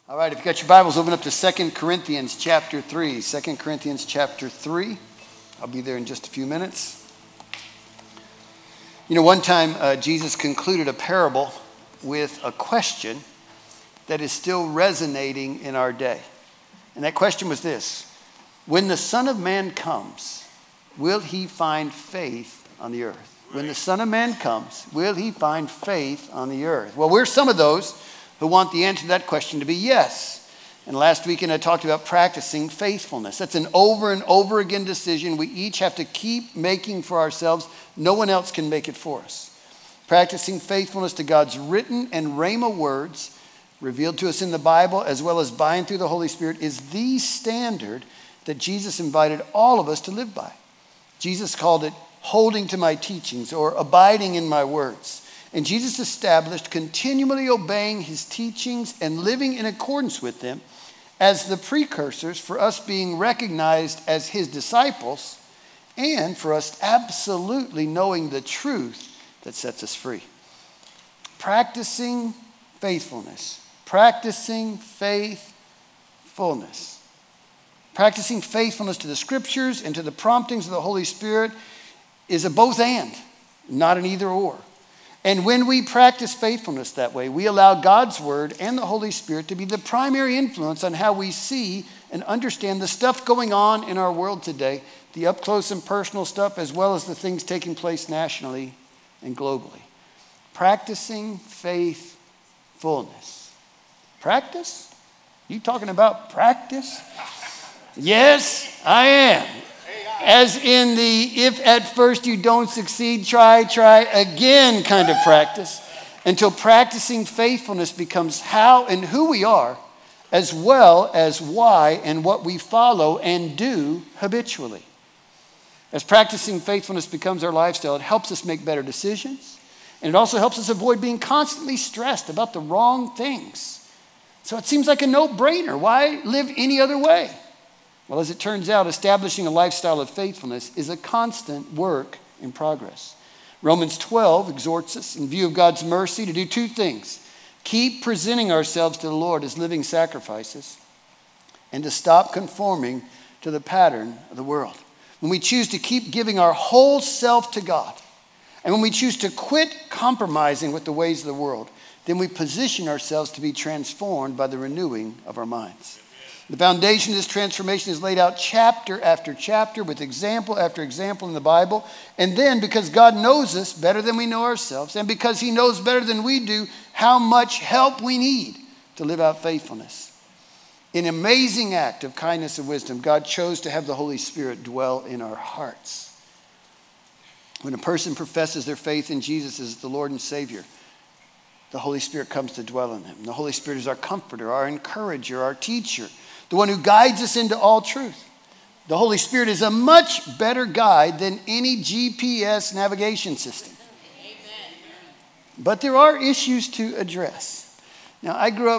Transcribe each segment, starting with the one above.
All right, if you got your Bibles, open up to 2 Corinthians chapter 3. 2 Corinthians chapter 3. I'll be there in just a few minutes. You know, one time Jesus concluded a parable with a question that is still resonating in our day. And that question was this: when the Son of Man comes, will he find faith on the earth? When the Son of Man comes, will he find faith on the earth? Well, we're some of those who want the answer to that question to be yes. And last weekend I talked about practicing faithfulness. That's an over and over again decision we each have to keep making for ourselves. No one else can make it for us. Practicing faithfulness to God's written and rhema words revealed to us in the Bible, as well as by and through the Holy Spirit, is the standard that Jesus invited all of us to live by. Jesus called it holding to my teachings or abiding in my words. And Jesus established continually obeying his teachings and living in accordance with them as the precursors for us being recognized as his disciples and for us absolutely knowing the truth that sets us free. Practicing faithfulness. Practicing faithfulness. Practicing faithfulness to the scriptures and to the promptings of the Holy Spirit is a both and, not an either or. And when we practice faithfulness that way, we allow God's word and the Holy Spirit to be the primary influence on how we see and understand the stuff going on in our world today, the up close and personal stuff, as well as the things taking place nationally and globally. Practicing faithfulness. Practice? You talking about practice? Yes, I am. As in the if at first you don't succeed, try again kind of practice, until practicing faithfulness becomes how and who we are, as well as why and what we follow and do habitually. As practicing faithfulness becomes our lifestyle, it helps us make better decisions, and it also helps us avoid being constantly stressed about the wrong things. So it seems like a no-brainer. Why live any other way? Well, as it turns out, establishing a lifestyle of faithfulness is a constant work in progress. Romans 12 exhorts us, in view of God's mercy, to do two things: keep presenting ourselves to the Lord as living sacrifices, and to stop conforming to the pattern of the world. When we choose to keep giving our whole self to God, and when we choose to quit compromising with the ways of the world, then we position ourselves to be transformed by the renewing of our minds. The foundation of this transformation is laid out chapter after chapter with example after example in the Bible. And then, because God knows us better than we know ourselves, and because he knows better than we do how much help we need to live out faithfulness, in an amazing act of kindness and wisdom, God chose to have the Holy Spirit dwell in our hearts. When a person professes their faith in Jesus as the Lord and Savior, the Holy Spirit comes to dwell in them. The Holy Spirit is our comforter, our encourager, our teacher, the one who guides us into all truth. The Holy Spirit is a much better guide than any GPS navigation system. Amen. But there are issues to address. Now, I grew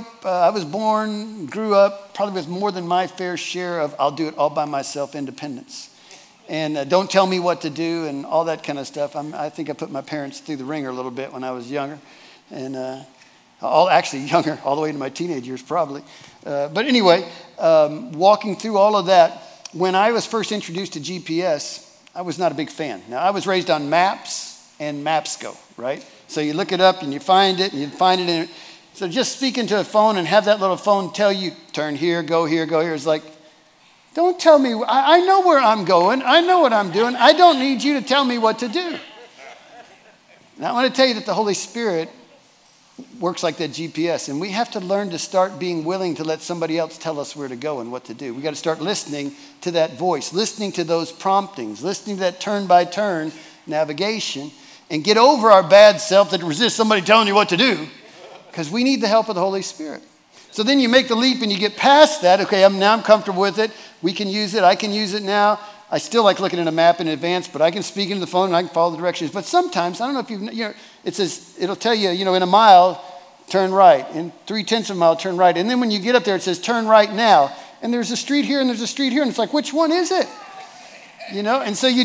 up probably with more than my fair share of I'll do it all by myself independence. And don't tell me what to do and all that kind of stuff. I think I put my parents through the ringer a little bit when I was younger. And younger, all the way into my teenage years probably. But anyway, walking through all of that, when I was first introduced to GPS, I was not a big fan. Now, I was raised on maps and Mapsco, right? So you look it up and you find it in it. So just speaking to a phone and have that little phone tell you, turn here, go here, is like, don't tell me. I know where I'm going. I know what I'm doing. I don't need you to tell me what to do. Now, I want to tell you that the Holy Spirit works like that GPS, and we have to learn to start being willing to let somebody else tell us where to go and what to do. We got to start listening to that voice, listening to those promptings, listening to that turn-by-turn navigation, and get over our bad self that resists somebody telling you what to do, because we need the help of the Holy Spirit. So then you make the leap and you get past that. Okay, I'm comfortable with it. We can use it. I can use it now. I still like looking at a map in advance, but I can speak into the phone and I can follow the directions. But sometimes, I don't know if it says, it'll tell you, in a mile, turn right. In 0.3 of a mile, turn right. And then when you get up there, it says, turn right now. And there's a street here and there's a street here. And it's like, which one is it? And so you just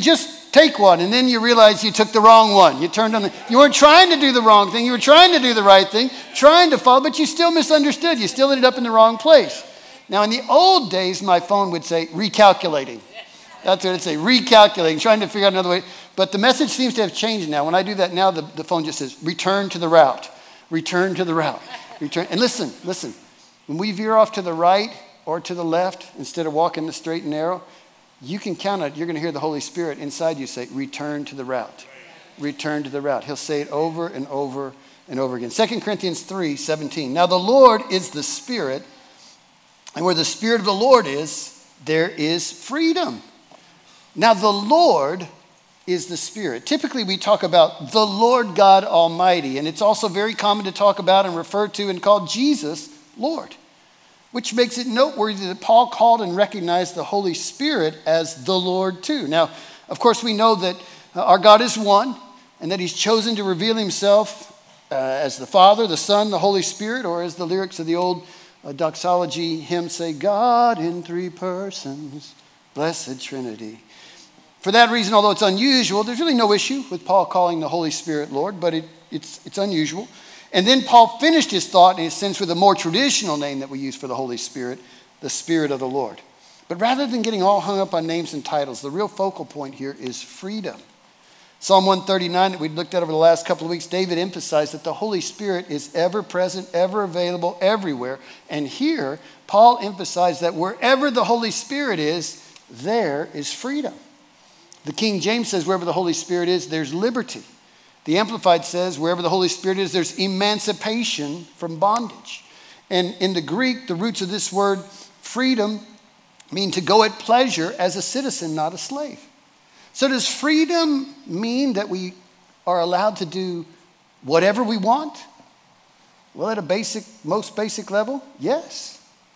take one, and then you realize you took the wrong one. You weren't trying to do the wrong thing. You were trying to do the right thing, trying to follow, but you still misunderstood. You still ended up in the wrong place. Now, in the old days, my phone would say recalculating. That's what it'd say, recalculating, trying to figure out another way. But the message seems to have changed now. When I do that now, the phone just says, return to the route. Return to the route. Return. And listen. When we veer off to the right or to the left, instead of walking the straight and narrow, you can count on it. You're going to hear the Holy Spirit inside you say, return to the route. Return to the route. He'll say it over and over and over again. 2 Corinthians 3:17. Now the Lord is the Spirit, and where the Spirit of the Lord is, there is freedom. Now the Lord is the Spirit. Typically we talk about the Lord God Almighty, and it's also very common to talk about and refer to and call Jesus Lord, which makes it noteworthy that Paul called and recognized the Holy Spirit as the Lord too. Now, of course, we know that our God is one and that he's chosen to reveal himself as the Father, the Son, the Holy Spirit, or as the lyrics of the old doxology hymn say, God in three persons, blessed Trinity. For that reason, although it's unusual, there's really no issue with Paul calling the Holy Spirit Lord, but it's unusual. And then Paul finished his thought, in a sense, with a more traditional name that we use for the Holy Spirit, the Spirit of the Lord. But rather than getting all hung up on names and titles, the real focal point here is freedom. Psalm 139 that we looked at over the last couple of weeks, David emphasized that the Holy Spirit is ever present, ever available, everywhere. And here, Paul emphasized that wherever the Holy Spirit is, there is freedom. The King James says, wherever the Holy Spirit is, there's liberty. The Amplified says, wherever the Holy Spirit is, there's emancipation from bondage. And in the Greek, the roots of this word, freedom, mean to go at pleasure as a citizen, not a slave. So does freedom mean that we are allowed to do whatever we want? Well, at a most basic level, yes.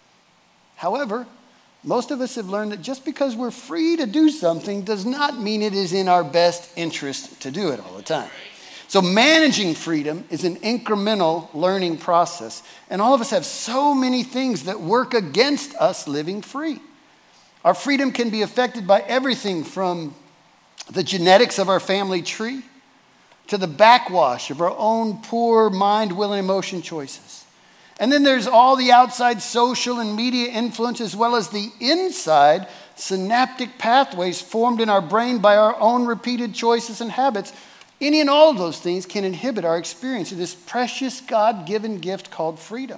However, most of us have learned that just because we're free to do something does not mean it is in our best interest to do it all the time. So managing freedom is an incremental learning process. And all of us have so many things that work against us living free. Our freedom can be affected by everything from the genetics of our family tree to the backwash of our own poor mind, will, and emotion choices. And then there's all the outside social and media influence, as well as the inside synaptic pathways formed in our brain by our own repeated choices and habits. Any and all of those things can inhibit our experience of this precious God-given gift called freedom.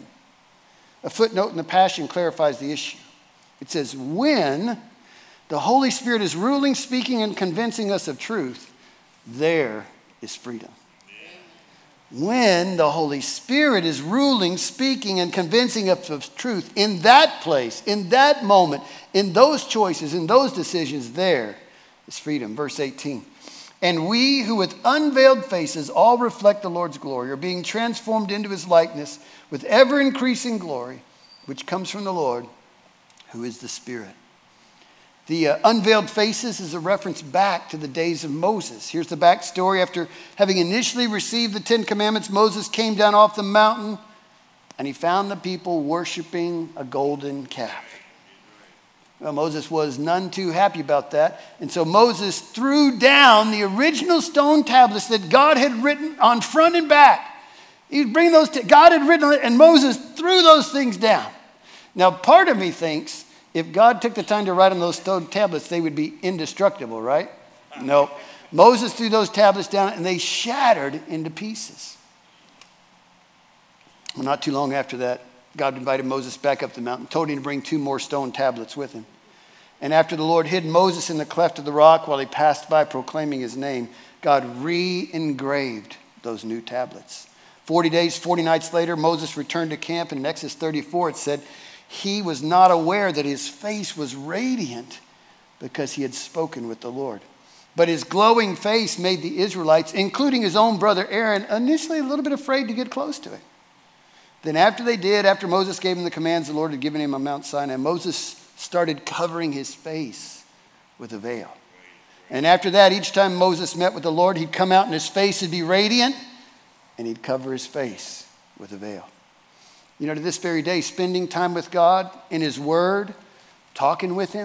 A footnote in the Passion clarifies the issue. It says, when the Holy Spirit is ruling, speaking, and convincing us of truth, there is freedom. When the Holy Spirit is ruling, speaking, and convincing us of truth, in that place, in that moment, in those choices, in those decisions, there is freedom. Verse 18. And we who with unveiled faces all reflect the Lord's glory are being transformed into his likeness with ever increasing glory, which comes from the Lord, who is the Spirit. The unveiled faces is a reference back to the days of Moses. Here's the backstory. After having initially received the 10 Commandments, Moses came down off the mountain and he found the people worshiping a golden calf. Well, Moses was none too happy about that. And so Moses threw down the original stone tablets that God had written on front and back. He'd bring those, God had written on it, and Moses threw those things down. Now, part of me thinks if God took the time to write on those stone tablets, they would be indestructible, right? No. Moses threw those tablets down and they shattered into pieces. Well, not too long after that, God invited Moses back up the mountain, told him to bring 2 more stone tablets with him. And after the Lord hid Moses in the cleft of the rock while he passed by proclaiming his name, God re-engraved those new tablets. 40 days, 40 nights later, Moses returned to camp, and in Exodus 34 it said, he was not aware that his face was radiant because he had spoken with the Lord. But his glowing face made the Israelites, including his own brother Aaron, initially a little bit afraid to get close to it. Then after Moses gave him the commands the Lord had given him on Mount Sinai, Moses started covering his face with a veil. And after that, each time Moses met with the Lord, he'd come out and his face would be radiant, and he'd cover his face with a veil. You know, to this very day, spending time with God in his word, talking with him,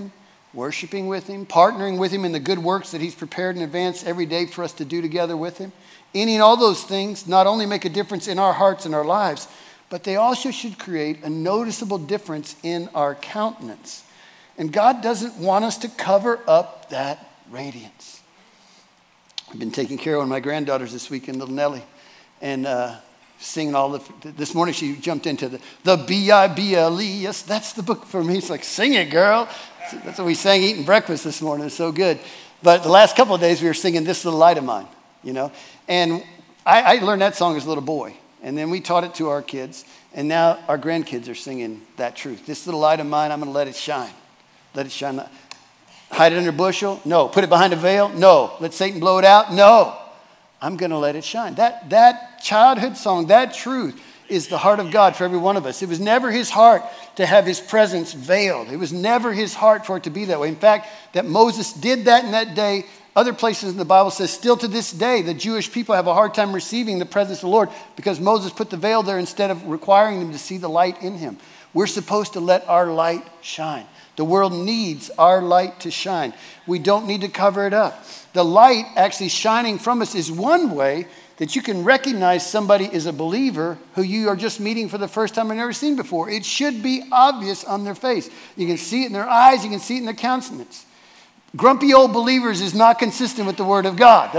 worshiping with him, partnering with him in the good works that he's prepared in advance every day for us to do together with him. Any and all those things not only make a difference in our hearts and our lives, but they also should create a noticeable difference in our countenance. And God doesn't want us to cover up that radiance. I've been taking care of one of my granddaughters this weekend, little Nellie, and singing this morning she jumped into the Bible. Yes, that's the book for me. It's like, sing it, girl. That's what we sang eating breakfast this morning. It's so good. But the last couple of days we were singing This Little Light of Mine, you know. And I learned that song as a little boy. And then we taught it to our kids. And now our grandkids are singing that truth. This little light of mine, I'm going to let it shine. Let it shine. Hide it under a bushel? No. Put it behind a veil? No. Let Satan blow it out? No. I'm going to let it shine. That childhood song, that truth is the heart of God for every one of us. It was never his heart to have his presence veiled. It was never his heart for it to be that way. In fact, that Moses did that in that day. Other places in the Bible says still to this day, the Jewish people have a hard time receiving the presence of the Lord because Moses put the veil there instead of requiring them to see the light in him. We're supposed to let our light shine. The world needs our light to shine. We don't need to cover it up. The light actually shining from us is one way that you can recognize somebody is a believer who you are just meeting for the first time and never seen before. It should be obvious on their face. You can see it in their eyes. You can see it in their countenance. Grumpy old believers is not consistent with the Word of God.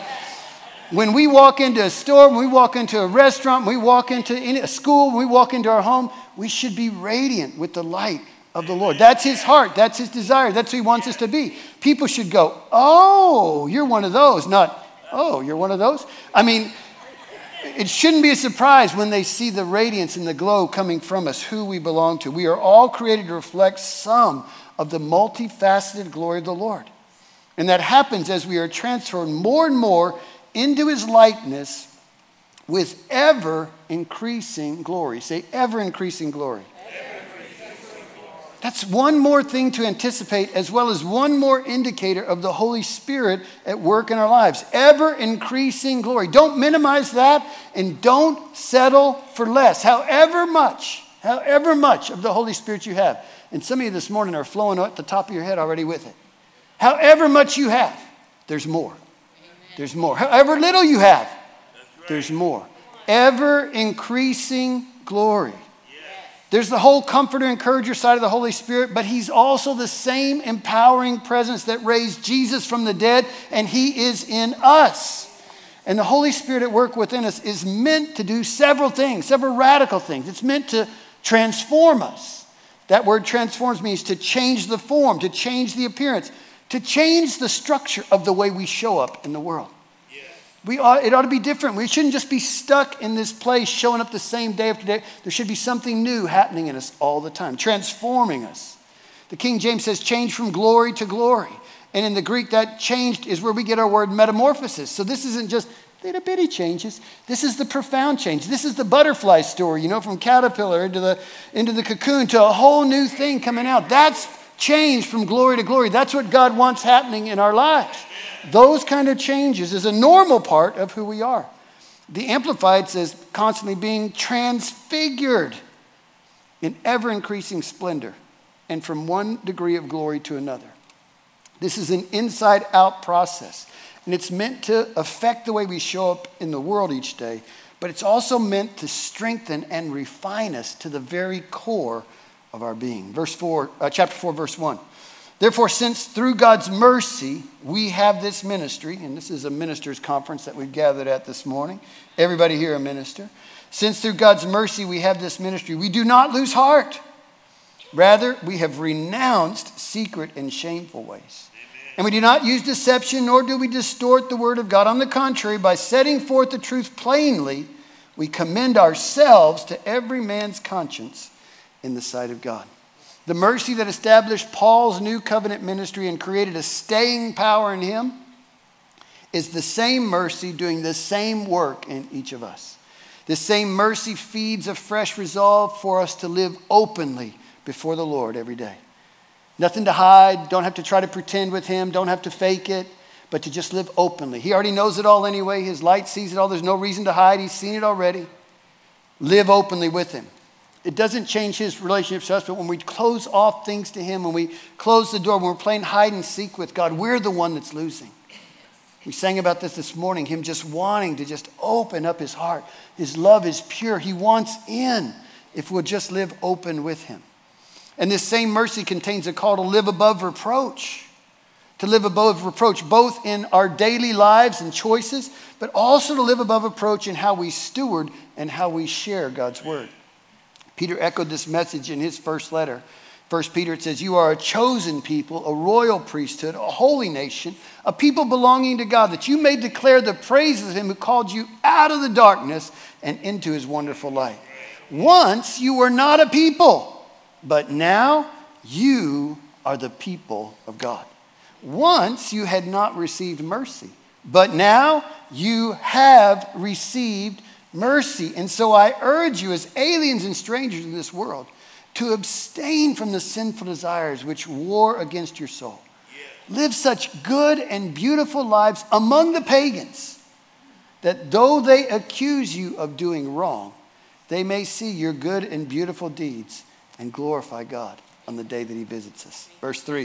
When we walk into a store, when we walk into a restaurant, when we walk into a school, when we walk into our home, we should be radiant with the light of the Lord. That's his heart. That's his desire. That's who he wants us to be. People should go, oh, you're one of those, not, oh, you're one of those. I mean, it shouldn't be a surprise when they see the radiance and the glow coming from us, who we belong to. We are all created to reflect some of the multifaceted glory of the Lord. And that happens as we are transformed more and more into his likeness with ever increasing glory. Say, ever increasing glory. That's one more thing to anticipate, as well as one more indicator of the Holy Spirit at work in our lives. Ever increasing glory. Don't minimize that, and don't settle for less. However much of the Holy Spirit you have. And some of you this morning are flowing at the top of your head already with it. However much you have, there's more. There's more. However little you have, there's more. Ever increasing glory. There's the whole comforter, encourager side of the Holy Spirit, but he's also the same empowering presence that raised Jesus from the dead, and he is in us. And the Holy Spirit at work within us is meant to do several things, several radical things. It's meant to transform us. That word transforms means to change the form, to change the appearance, to change the structure of the way we show up in the world. It ought to be different. We shouldn't just be stuck in this place, showing up the same day after day. There should be something new happening in us all the time, transforming us. The King James says change from glory to glory. And in the Greek, that changed is where we get our word metamorphosis. So this isn't just little bitty changes. This is the profound change. This is the butterfly story, from caterpillar into the cocoon to a whole new thing coming out. That's change from glory to glory. That's what God wants happening in our lives. Those kind of changes is a normal part of who we are. The Amplified says constantly being transfigured in ever-increasing splendor and from one degree of glory to another. This is an inside-out process. And it's meant to affect the way we show up in the world each day, but it's also meant to strengthen and refine us to the very core of our being. Chapter 4, verse 1. Therefore, since through God's mercy we have this ministry, and this is a ministers' conference that we've gathered at this morning. Everybody here a minister. Since through God's mercy we have this ministry, we do not lose heart. Rather, we have renounced secret and shameful ways. And we do not use deception, nor do we distort the word of God. On the contrary, by setting forth the truth plainly, we commend ourselves to every man's conscience in the sight of God. The mercy that established Paul's new covenant ministry and created a staying power in him is the same mercy doing the same work in each of us. The same mercy feeds a fresh resolve for us to live openly before the Lord every day. Nothing to hide. Don't have to try to pretend with him. Don't have to fake it, but to just live openly. He already knows it all anyway. His light sees it all. There's no reason to hide. He's seen it already. Live openly with him. It doesn't change his relationship to us, but when we close off things to him, when we close the door, when we're playing hide and seek with God, we're the one that's losing. We sang about this morning, him just wanting to just open up his heart. His love is pure. He wants in if we'll just live open with him. And this same mercy contains a call to live above reproach. To live above reproach, both in our daily lives and choices, but also to live above reproach in how we steward and how we share God's word. Peter echoed this message in his first letter. 1 Peter, it says, you are a chosen people, a royal priesthood, a holy nation, a people belonging to God, that you may declare the praises of him who called you out of the darkness and into his wonderful light. Once you were not a people, but now you are the people of God. Once you had not received mercy, but now you have received mercy. And so I urge you as aliens and strangers in this world to abstain from the sinful desires which war against your soul. Live such good and beautiful lives among the pagans that though they accuse you of doing wrong, they may see your good and beautiful deeds and glorify God on the day that he visits us. Verse 3.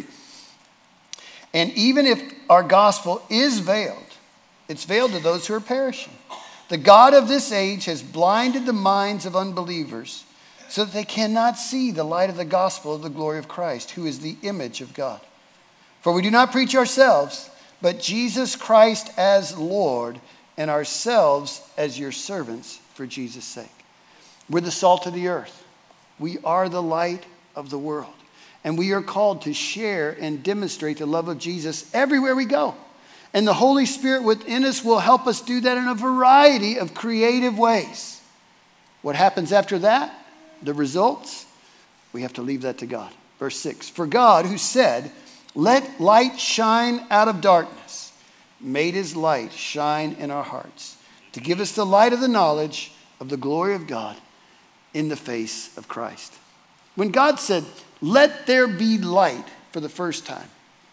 And even if our gospel is veiled, it's veiled to those who are perishing. The God of this age has blinded the minds of unbelievers so that they cannot see the light of the gospel of the glory of Christ, who is the image of God. For we do not preach ourselves, but Jesus Christ as Lord, and ourselves as your servants for Jesus' sake. We're the salt of the earth. We are the light of the world. And we are called to share and demonstrate the love of Jesus everywhere we go. And the Holy Spirit within us will help us do that in a variety of creative ways. What happens after that? The results? We have to leave that to God. Verse 6. For God, who said, let light shine out of darkness, made his light shine in our hearts to give us the light of the knowledge of the glory of God in the face of Christ. When God said, let there be light for the first time,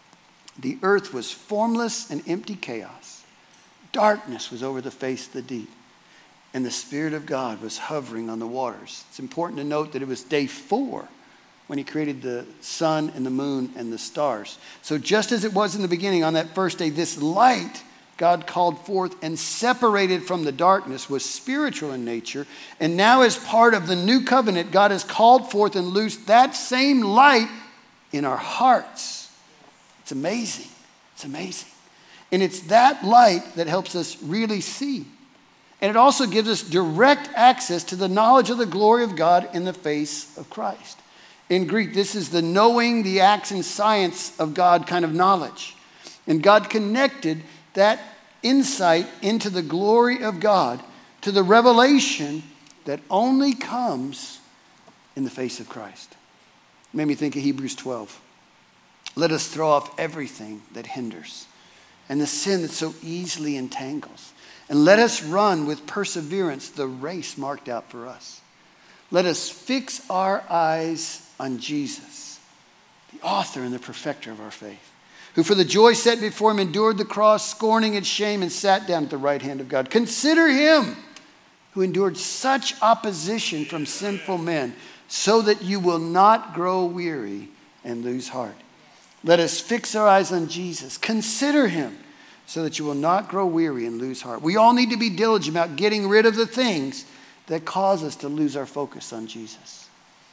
the earth was formless and empty chaos. Darkness was over the face of the deep, and the Spirit of God was hovering on the waters. It's important to note that it was day 4 when he created the sun and the moon and the stars. So just as it was in the beginning on that first day, this light God called forth and separated from the darkness was spiritual in nature. And now as part of the new covenant, God has called forth and loosed that same light in our hearts. It's amazing. It's amazing. And it's that light that helps us really see. And it also gives us direct access to the knowledge of the glory of God in the face of Christ. In Greek, this is the knowing the acts and science of God kind of knowledge. And God connected that insight into the glory of God to the revelation that only comes in the face of Christ. It made me think of Hebrews 12. Let us throw off everything that hinders and the sin that so easily entangles. And let us run with perseverance the race marked out for us. Let us fix our eyes on Jesus, the author and the perfecter of our faith, who for the joy set before him endured the cross, scorning its shame, and sat down at the right hand of God. Consider him who endured such opposition from sinful men, so that you will not grow weary and lose heart. Let us fix our eyes on Jesus. Consider him so that you will not grow weary and lose heart. We all need to be diligent about getting rid of the things that cause us to lose our focus on Jesus.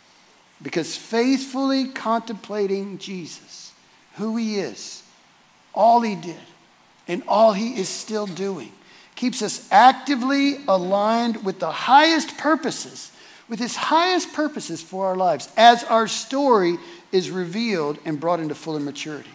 Because faithfully contemplating Jesus, who he is, all he did, and all he is still doing, keeps us actively aligned with the highest purposes, with his highest purposes for our lives, as our story is revealed and brought into fuller maturity.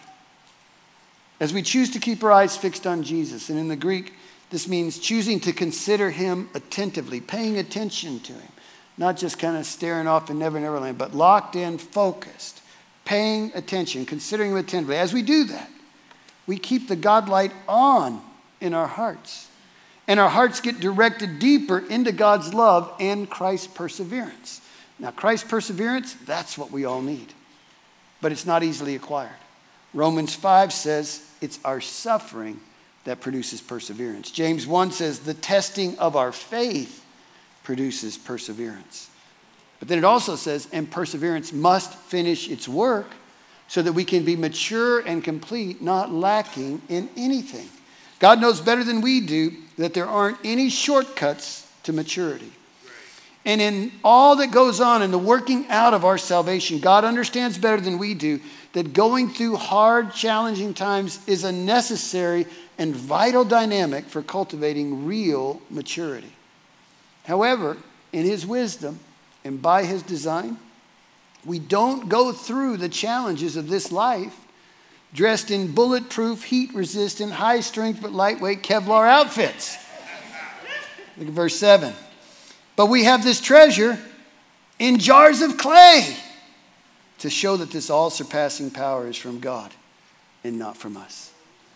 As we choose to keep our eyes fixed on Jesus, and in the Greek, this means choosing to consider him attentively, paying attention to him, not just kind of staring off in Never Never Land, but locked in, focused, paying attention, considering him attentively. As we do that, we keep the God light on in our hearts, and our hearts get directed deeper into God's love and Christ's perseverance. Now, Christ's perseverance, that's what we all need, but it's not easily acquired. Romans 5 says it's our suffering that produces perseverance. James 1 says the testing of our faith produces perseverance. But then it also says, and perseverance must finish its work so that we can be mature and complete, not lacking in anything. God knows better than we do that there aren't any shortcuts to maturity. And in all that goes on in the working out of our salvation, God understands better than we do that going through hard, challenging times is a necessary and vital dynamic for cultivating real maturity. However, in his wisdom and by his design, we don't go through the challenges of this life dressed in bulletproof, heat-resistant, high-strength but lightweight Kevlar outfits. Look at verse 7. But we have this treasure in jars of clay to show that this all-surpassing power is from God and not from us.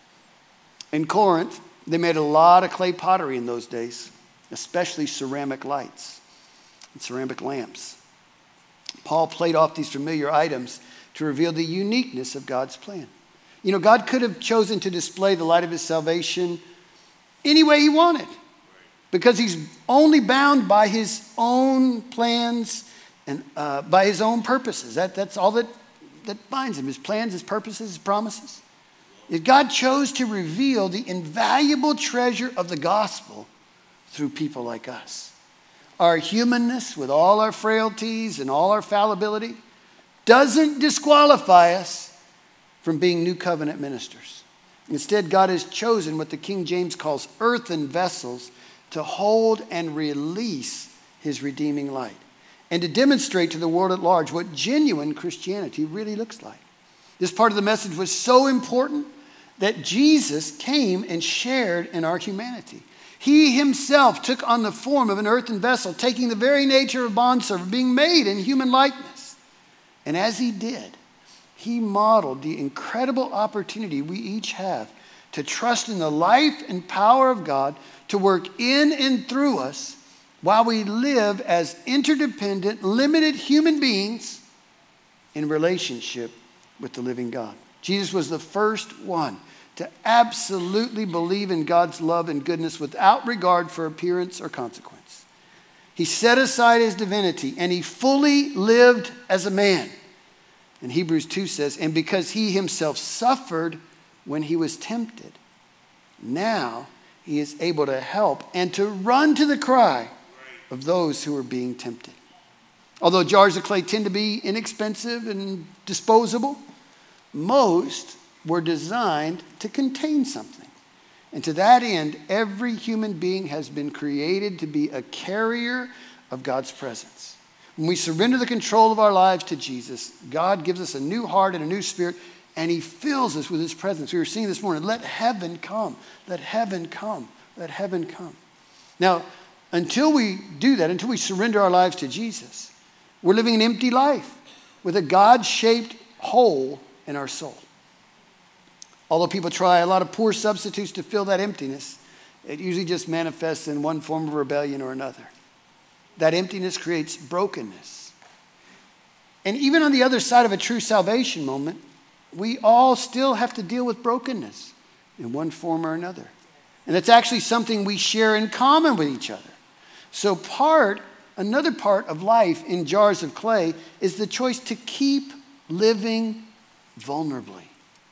In Corinth, they made a lot of clay pottery in those days, especially ceramic lights and ceramic lamps. Paul played off these familiar items to reveal the uniqueness of God's plan. You know, God could have chosen to display the light of his salvation any way he wanted, because he's only bound by his own plans and by his own purposes. That's all that binds him, his plans, his purposes, his promises. Yet God chose to reveal the invaluable treasure of the gospel through people like us. Our humanness, with all our frailties and all our fallibility, doesn't disqualify us from being new covenant ministers. Instead, God has chosen what the King James calls earthen vessels to hold and release his redeeming light, and to demonstrate to the world at large what genuine Christianity really looks like. This part of the message was so important that Jesus came and shared in our humanity. He himself took on the form of an earthen vessel, taking the very nature of a bondservant, being made in human likeness. And as he did, he modeled the incredible opportunity we each have to trust in the life and power of God to work in and through us while we live as interdependent, limited human beings in relationship with the living God. Jesus was the first one to absolutely believe in God's love and goodness without regard for appearance or consequence. He set aside his divinity and he fully lived as a man. And Hebrews 2 says, and because he himself suffered when he was tempted, now he is able to help and to run to the cry of those who are being tempted. Although jars of clay tend to be inexpensive and disposable, most were designed to contain something. And to that end, every human being has been created to be a carrier of God's presence. When we surrender the control of our lives to Jesus, God gives us a new heart and a new spirit, and he fills us with his presence. We were singing this morning, let heaven come, let heaven come, let heaven come. Now, until we do that, until we surrender our lives to Jesus, we're living an empty life with a God-shaped hole in our soul. Although people try a lot of poor substitutes to fill that emptiness, it usually just manifests in one form of rebellion or another. That emptiness creates brokenness. And even on the other side of a true salvation moment, we all still have to deal with brokenness in one form or another. And it's actually something we share in common with each other. So another part of life in jars of clay is the choice to keep living vulnerably.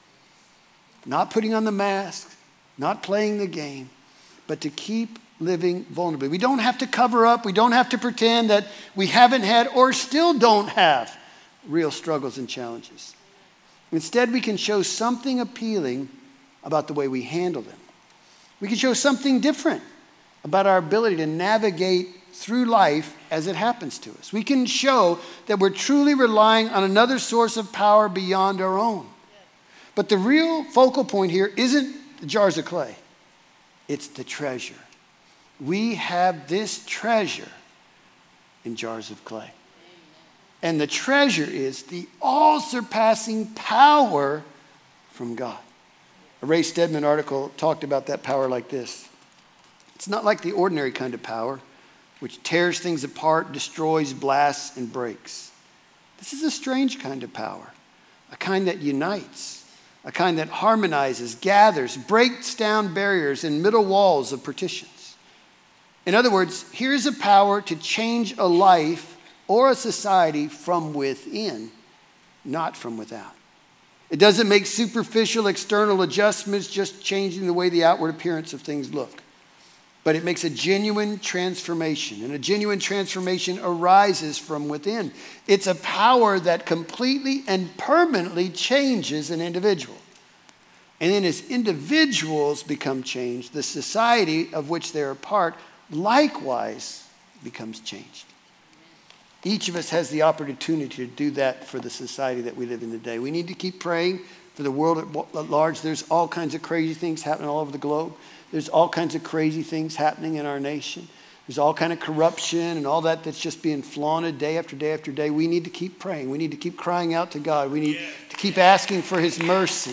Not putting on the mask, not playing the game, but to keep living vulnerably. We don't have to cover up. We don't have to pretend that we haven't had or still don't have real struggles and challenges. Instead, we can show something appealing about the way we handle them. We can show something different about our ability to navigate through life as it happens to us. We can show that we're truly relying on another source of power beyond our own. But the real focal point here isn't the jars of clay. It's the treasure. We have this treasure in jars of clay. And the treasure is the all-surpassing power from God. A Ray Stedman article talked about that power like this. It's not like the ordinary kind of power, which tears things apart, destroys, blasts, and breaks. This is a strange kind of power, a kind that unites, a kind that harmonizes, gathers, breaks down barriers and middle walls of partitions. In other words, here's a power to change a life or a society from within, not from without. It doesn't make superficial external adjustments, just changing the way the outward appearance of things look. But it makes a genuine transformation, and a genuine transformation arises from within. It's a power that completely and permanently changes an individual. And then as individuals become changed, the society of which they're a part likewise becomes changed. Each of us has the opportunity to do that for the society that we live in today. We need to keep praying for the world at large. There's all kinds of crazy things happening all over the globe. There's all kinds of crazy things happening in our nation. There's all kind of corruption and all that's just being flaunted day after day after day. We need to keep praying. We need to keep crying out to God. We need to keep asking for his mercy.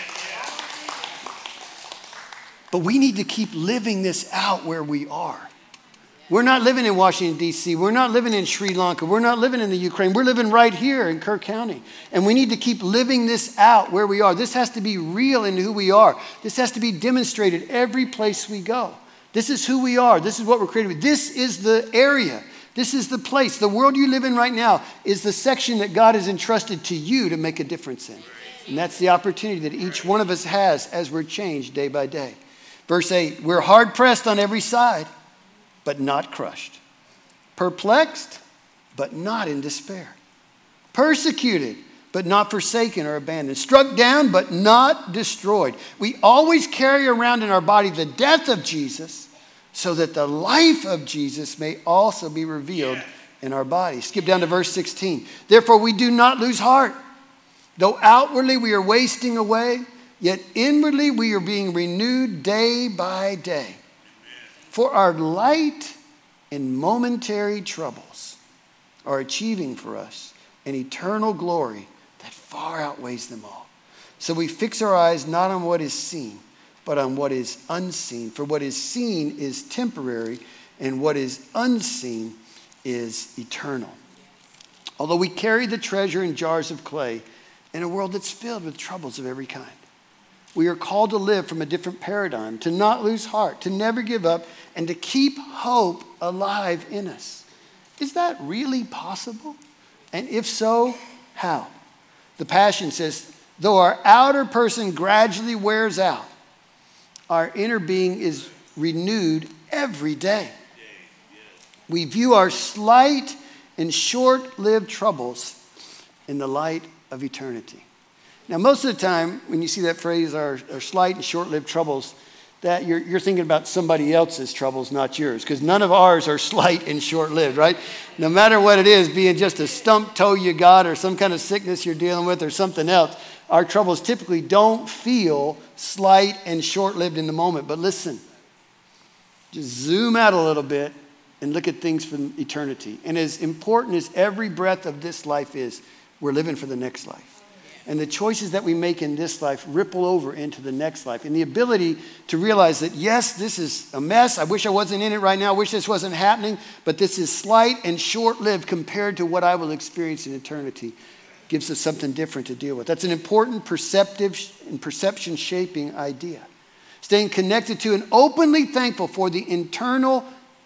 But we need to keep living this out where we are. We're not living in Washington, D.C. We're not living in Sri Lanka. We're not living in the Ukraine. We're living right here in Kirk County. And we need to keep living this out where we are. This has to be real in who we are. This has to be demonstrated every place we go. This is who we are. This is what we're created with. This is the area. This is the place. The world you live in right now is the section that God has entrusted to you to make a difference in. And that's the opportunity that each one of us has as we're changed day by day. Verse 8, we're hard pressed on every side, but not crushed. Perplexed, but not in despair. Persecuted, but not forsaken or abandoned. Struck down, but not destroyed. We always carry around in our body the death of Jesus, so that the life of Jesus may also be revealed in our body. Skip down to verse 16. Therefore we do not lose heart. Though outwardly we are wasting away, yet inwardly we are being renewed day by day. For our light and momentary troubles are achieving for us an eternal glory that far outweighs them all. So we fix our eyes not on what is seen, but on what is unseen. For what is seen is temporary, and what is unseen is eternal. Although we carry the treasure in jars of clay in a world that's filled with troubles of every kind, we are called to live from a different paradigm, to not lose heart, to never give up, and to keep hope alive in us. Is that really possible? And if so, how? The Passion says, though our outer person gradually wears out, our inner being is renewed every day. We view our slight and short-lived troubles in the light of eternity. Now, most of the time, when you see that phrase, our slight and short-lived troubles, that you're thinking about somebody else's troubles, not yours, because none of ours are slight and short-lived, right? No matter what it is, being just a stump toe you got or some kind of sickness you're dealing with or something else, our troubles typically don't feel slight and short-lived in the moment. But listen, just zoom out a little bit and look at things from eternity. And as important as every breath of this life is, we're living for the next life. And the choices that we make in this life ripple over into the next life. And the ability to realize that, yes, this is a mess. I wish I wasn't in it right now. I wish this wasn't happening. But this is slight and short-lived compared to what I will experience in eternity. Gives us something different to deal with. That's an important perceptive and perception-shaping idea. Staying connected to and openly thankful for the eternal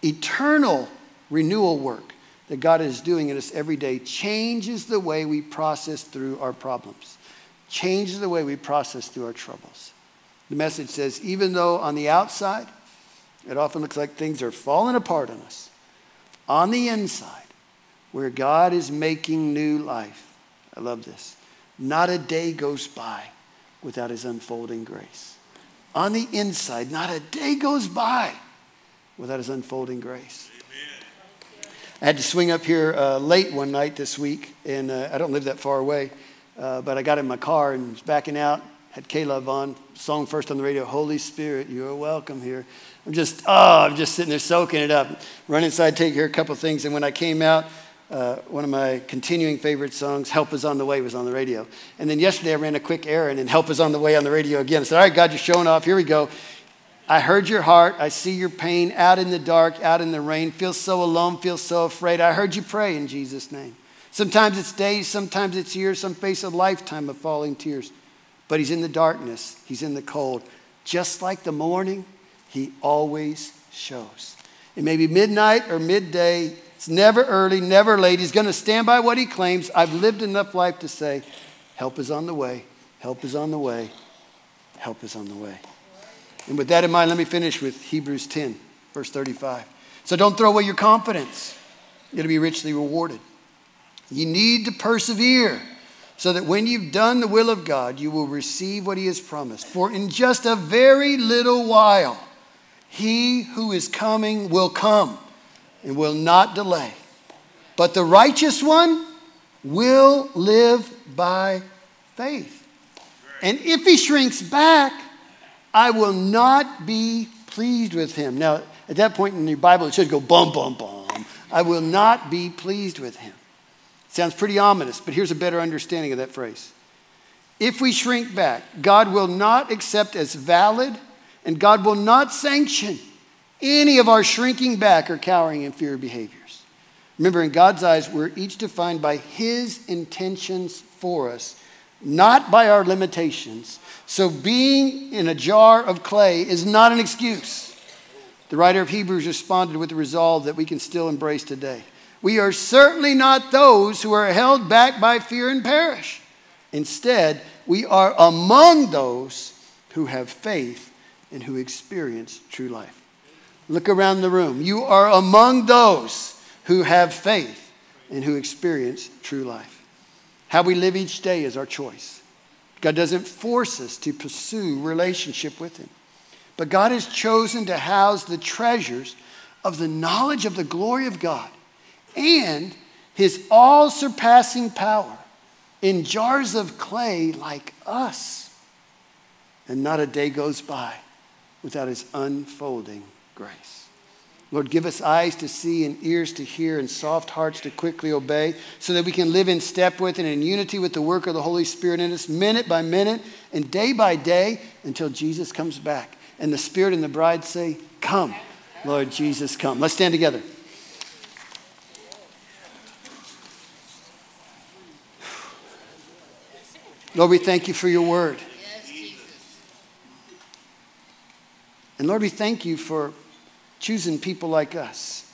renewal work that God is doing in us every day changes the way we process through our problems, changes the way we process through our troubles. The Message says, even though on the outside, it often looks like things are falling apart on us, on the inside, where God is making new life, I love this, not a day goes by without his unfolding grace. On the inside, not a day goes by without his unfolding grace. I had to swing up here late one night this week, and I don't live that far away, but I got in my car and was backing out, had K-Love on, song first on the radio, Holy Spirit, you are welcome here. I'm just sitting there soaking it up, run inside, take care of a couple of things, and when I came out, one of my continuing favorite songs, Help Is On The Way, was on the radio. And then yesterday I ran a quick errand, and Help Is On The Way on the radio again. I said, all right, God, you're showing off, here we go. I heard your heart. I see your pain out in the dark, out in the rain. Feel so alone, feel so afraid. I heard you pray in Jesus' name. Sometimes it's days, sometimes it's years, some face a lifetime of falling tears. But he's in the darkness. He's in the cold. Just like the morning, he always shows. It may be midnight or midday. It's never early, never late. He's going to stand by what he claims. I've lived enough life to say, help is on the way. Help is on the way. Help is on the way. And with that in mind, let me finish with Hebrews 10, verse 35. So don't throw away your confidence. You're going to be richly rewarded. You need to persevere so that when you've done the will of God, you will receive what he has promised. For in just a very little while, he who is coming will come and will not delay. But the righteous one will live by faith. And if he shrinks back, I will not be pleased with him. Now, at that point in your Bible, it should go bum, bum, bum. I will not be pleased with him. Sounds pretty ominous, but here's a better understanding of that phrase. If we shrink back, God will not accept as valid, and God will not sanction any of our shrinking back or cowering in fear behaviors. Remember, in God's eyes, we're each defined by his intentions for us, not by our limitations. So being in a jar of clay is not an excuse. The writer of Hebrews responded with the resolve that we can still embrace today. We are certainly not those who are held back by fear and perish. Instead, we are among those who have faith and who experience true life. Look around the room. You are among those who have faith and who experience true life. How we live each day is our choice. God doesn't force us to pursue relationship with him. But God has chosen to house the treasures of the knowledge of the glory of God and his all-surpassing power in jars of clay like us. And not a day goes by without his unfolding grace. Lord, give us eyes to see and ears to hear and soft hearts to quickly obey so that we can live in step with and in unity with the work of the Holy Spirit in us minute by minute and day by day until Jesus comes back. And the Spirit and the bride say, come, Lord Jesus, come. Let's stand together. Lord, we thank you for your word. And Lord, we thank you for choosing people like us,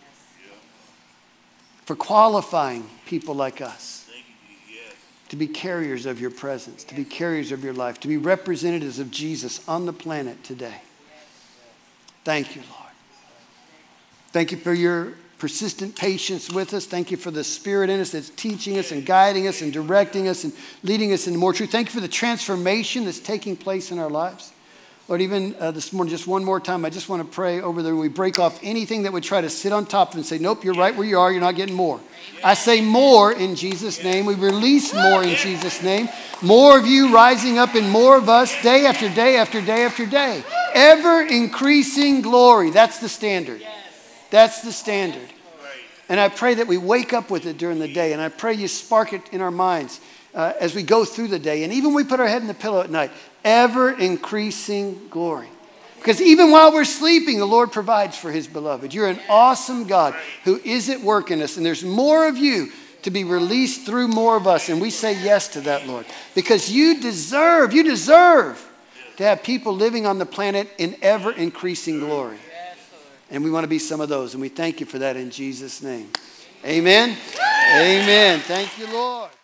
for qualifying people like us to be carriers of your presence, to be carriers of your life, to be representatives of Jesus on the planet today. Thank you, Lord. Thank you for your persistent patience with us. Thank you for the Spirit in us that's teaching us and guiding us and directing us and leading us into more truth. Thank you for the transformation that's taking place in our lives. Lord, even this morning, just one more time, I just want to pray over there. We break off anything that would try to sit on top of and say, nope, you're right where you are. You're not getting more. I say more in Jesus' name. We release more in Jesus' name. More of you rising up and more of us day after day after day after day. Ever increasing glory. That's the standard. That's the standard. And I pray that we wake up with it during the day. And I pray you spark it in our minds as we go through the day. And even when we put our head in the pillow at night, ever increasing glory. Because even while we're sleeping, the Lord provides for his beloved. You're an awesome God who is at work in us. And there's more of you to be released through more of us. And we say yes to that, Lord. Because you deserve to have people living on the planet in ever increasing glory. And we want to be some of those. And we thank you for that in Jesus' name. Amen. Amen. Thank you, Lord.